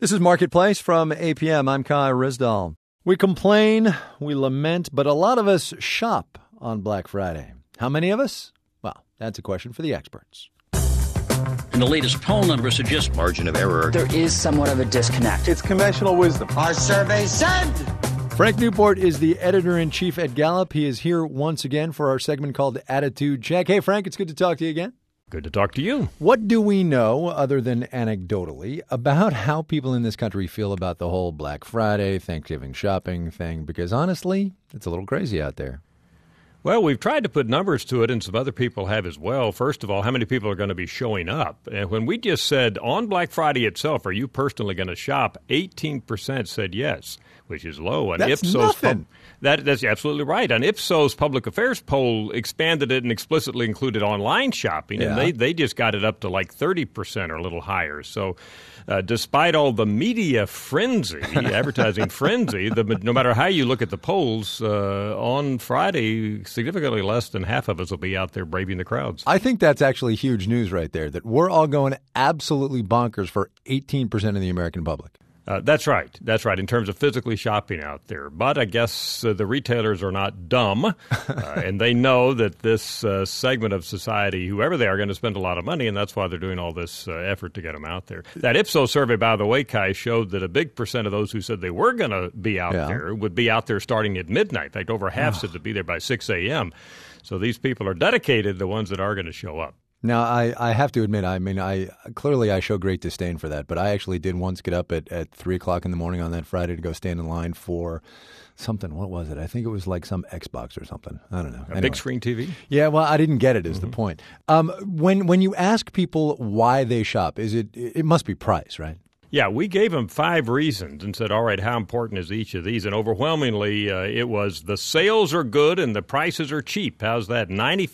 This is Marketplace from APM. I'm Kai Rizdal. We complain, we lament, but a lot of us shop on Black Friday. How many of us? Well, that's a question for the experts. And the latest poll numbers suggest margin of error. There is somewhat of a disconnect. It's conventional wisdom. Our survey said. Frank Newport is the editor-in-chief at Gallup. He is here once again for our segment called Attitude Check. Hey, Frank, it's good to talk to you again. Good to talk to you. What do we know, other than anecdotally, about how people in this country feel about the whole Black Friday, Thanksgiving shopping thing? Because honestly, it's a little crazy out there. Well, we've tried to put numbers to it, and some other people have as well. First of all, how many people are going to be showing up? And when we just said, on Black Friday itself, are you personally going to shop? 18% said yes, which is low. And that's nothing. That's absolutely right. And Ipsos Public Affairs poll expanded it and explicitly included online shopping, and they just got it up to like 30% or a little higher. So despite all the media frenzy, advertising frenzy, no matter how you look at the polls, on Friday, significantly less than half of us will be out there braving the crowds. I think that's actually huge news right there, that we're all going absolutely bonkers for 18% of the American public. That's right. That's right, in terms of physically shopping out there. But I guess the retailers are not dumb, and they know that this segment of society, whoever they are, going to spend a lot of money, and that's why they're doing all this effort to get them out there. That Ipsos survey, by the way, Kai, showed that a big percent of those who said they were going to be out there would be out there starting at midnight. In fact, over half said to be there by 6 a.m. So these people are dedicated, the ones that are going to show up. Now, I have to admit, I clearly show great disdain for that, but I actually did once get up at 3 o'clock in the morning on that Friday to go stand in line for something. What was it? I think it was like some Xbox or something. I don't know. A big screen TV? Yeah, well, I didn't get it is the point. When you ask people why they shop, it must be price, right? Yeah, we gave them 5 reasons and said, all right, how important is each of these? And overwhelmingly, it was the sales are good and the prices are cheap. How's that?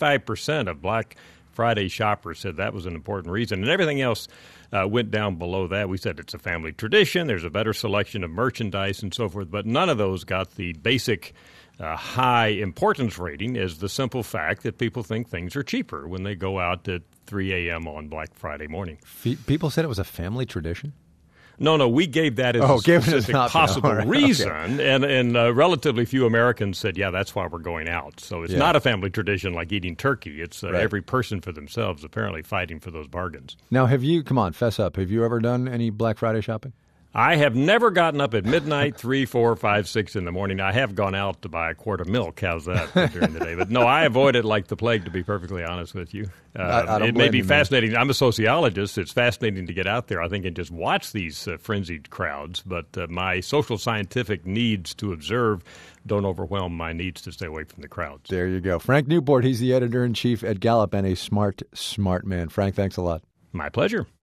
95% of Black Friday shoppers said that was an important reason. And everything else went down below that. We said it's a family tradition. There's a better selection of merchandise and so forth. But none of those got the basic high importance rating as the simple fact that people think things are cheaper when they go out at 3 a.m. on Black Friday morning. People said it was a family tradition? No, we gave that as a specific possible reason, okay. and relatively few Americans said, yeah, that's why we're going out. So it's not a family tradition like eating turkey. It's every person for themselves apparently fighting for those bargains. Now, come on, fess up. Have you ever done any Black Friday shopping? I have never gotten up at midnight, 3, 4, 5, 6 in the morning. I have gone out to buy a quart of milk. How's that during the day? But no, I avoid it like the plague, to be perfectly honest with you. It may be fascinating. I'm a sociologist. It's fascinating to get out there, I think, and just watch these frenzied crowds. But my social scientific needs to observe don't overwhelm my needs to stay away from the crowds. There you go. Frank Newport, he's the editor-in-chief at Gallup and a smart man. Frank, thanks a lot. My pleasure.